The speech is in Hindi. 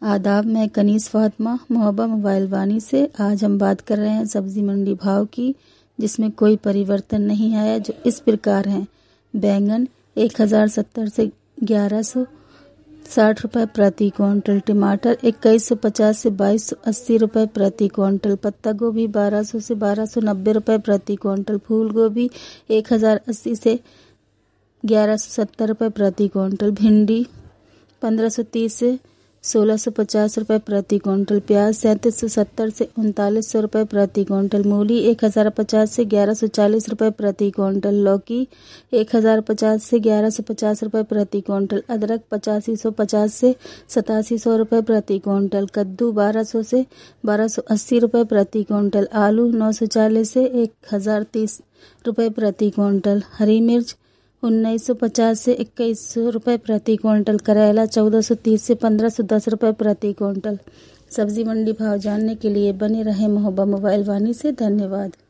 आदाब, मैं कनीस फातिमा मोहब्बा मोबाइल वानी से। आज हम बात कर रहे हैं सब्जी मंडी भाव की, जिसमें कोई परिवर्तन नहीं आया, जो इस प्रकार हैं। बैंगन 1070 से 1160 रुपये प्रति क्विंटल, टमाटर 2150 से 2280 रुपये प्रति क्विंटल, पत्ता गोभी 1200 से 1290 रुपये प्रति क्विंटल, फूल गोभी 1080 से 1170 रुपये प्रति क्विंटल, भिंडी 1530 से 1650 रुपये प्रति क्विंटल, प्याज 3770 से 3900 रुपये प्रति क्विंटल, मूली 1050 से 1140 रुपये प्रति क्विंटल, लौकी 1050 से 1150 रुपये प्रति क्विंटल, अदरक 8550 से 8700 रुपये प्रति क्विंटल, कद्दू 1200 से 1280 रुपये प्रति क्विंटल, आलू 940 से 1030 रुपये प्रति क्विंटल, हरी मिर्च 1950 से 2100 रुपये प्रति क्विंटल, करेला 1430 से 1510 रुपये प्रति क्विंटल। सब्जी मंडी भाव जानने के लिए बने रहें मोहब्बा मोबाइल वानी से। धन्यवाद।